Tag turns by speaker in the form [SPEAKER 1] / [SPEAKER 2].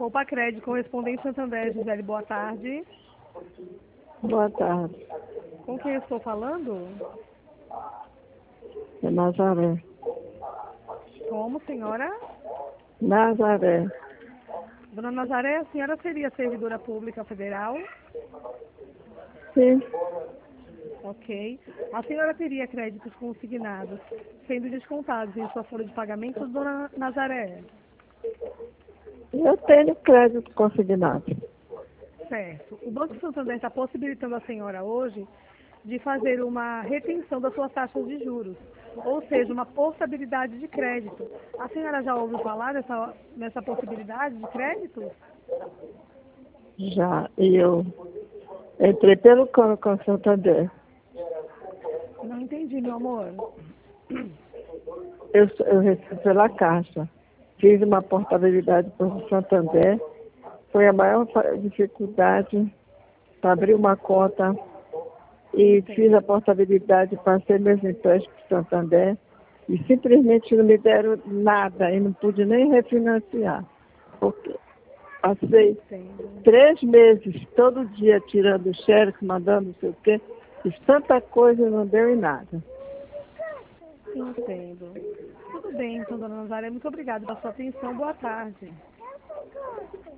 [SPEAKER 1] Copa Crédito, correspondente Santander, Gisele, boa tarde.
[SPEAKER 2] Boa tarde.
[SPEAKER 1] Com quem eu estou falando?
[SPEAKER 2] É Nazaré.
[SPEAKER 1] Como, senhora?
[SPEAKER 2] Nazaré.
[SPEAKER 1] Dona Nazaré, a senhora seria servidora pública federal?
[SPEAKER 2] Sim,
[SPEAKER 1] Ok. A senhora teria créditos consignados, sendo descontados em sua folha de pagamento, dona Nazaré?
[SPEAKER 2] eu tenho crédito consignado.
[SPEAKER 1] Certo. O Banco Santander está possibilitando a senhora hoje de fazer uma retenção das suas taxas de juros, ou seja, uma portabilidade de crédito. A senhora já ouviu falar nessa possibilidade de crédito?
[SPEAKER 2] Já. E eu entrei pelo com Santander.
[SPEAKER 1] Não entendi, meu amor.
[SPEAKER 2] Eu recebo pela Caixa. Fiz uma portabilidade por Santander. Foi a maior dificuldade para abrir uma conta. E fiz a portabilidade, passei meus empréstimos para Santander. E simplesmente não me deram nada. E não pude nem refinanciar. Porque passei
[SPEAKER 1] Entendo.
[SPEAKER 2] 3 meses, todo dia, tirando xerox, mandando não sei o quê. Fiz tanta coisa e não deu em nada.
[SPEAKER 1] Entendo. Tudo bem, então, dona Nazaré. Muito obrigada pela sua atenção. Boa tarde.